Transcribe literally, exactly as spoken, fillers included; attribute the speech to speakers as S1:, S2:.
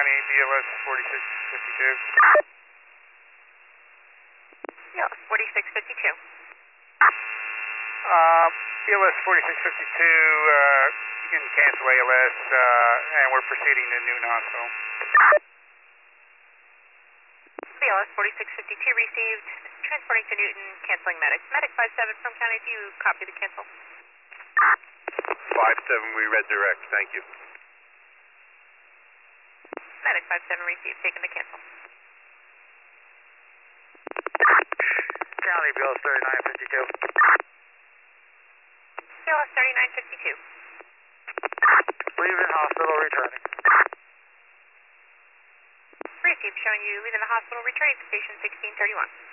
S1: County, B L S forty-six fifty-two.
S2: B L S forty-six fifty-two.
S1: Uh, B L S forty-six fifty-two, uh, you can cancel A L S, uh, and we're proceeding to Newton Hospital.
S2: B L S forty-six fifty-two received. Transporting to Newton, canceling medic. Medic five seven from County, do you copy the cancel?
S3: five seven, we read direct, thank you.
S2: Medic five seven received, taken to cancel.
S1: County, B L S thirty-nine fifty-two.
S2: B L S thirty-nine fifty-two.
S1: Leaving hospital, returning.
S2: Received, showing you leaving the hospital, returning to station sixteen thirty-one.